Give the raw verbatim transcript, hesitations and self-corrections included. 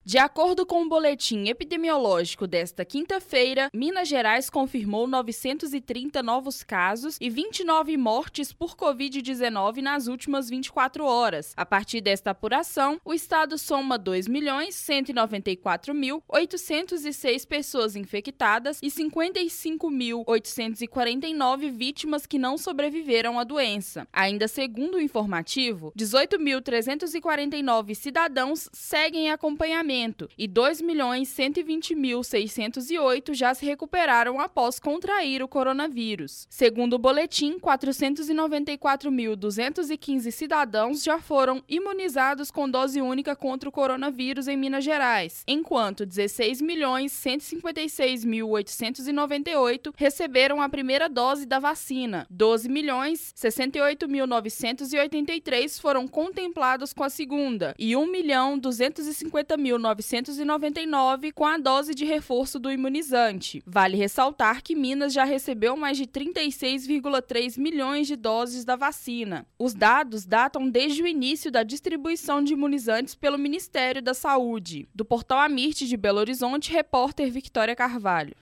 De acordo com o boletim epidemiológico desta quinta-feira, Minas Gerais confirmou novecentos e trinta novos casos e vinte e nove mortes por covid dezenove nas últimas vinte e quatro horas. A partir desta apuração, o estado soma dois milhões cento e noventa e quatro mil oitocentos e seis pessoas infectadas e cinquenta e cinco mil oitocentos e quarenta e nove vítimas que não sobreviveram à doença. Ainda segundo o informativo, dezoito mil trezentos e quarenta e nove cidadãos seguem em acompanhamento e dois milhões cento e vinte mil seiscentos e oito já se recuperaram após contrair o coronavírus. Segundo o boletim, quatrocentos e noventa e quatro mil duzentos e quinze cidadãos já foram imunizados com dose única contra o coronavírus em Minas Gerais, enquanto dezesseis milhões cento e cinquenta e seis mil oitocentos e noventa e oito receberam a primeira dose da vacina. doze milhões sessenta e oito mil novecentos e oitenta e três foram contemplados com a segunda e um milhão duzentos e cinquenta mil novecentos e noventa e nove com a dose de reforço do imunizante. Vale ressaltar que Minas já recebeu mais de trinta e seis vírgula três milhões de doses da vacina. Os dados datam desde o início da distribuição de imunizantes pelo Ministério da Saúde. Do Portal Amirte de Belo Horizonte, repórter Victória Carvalho.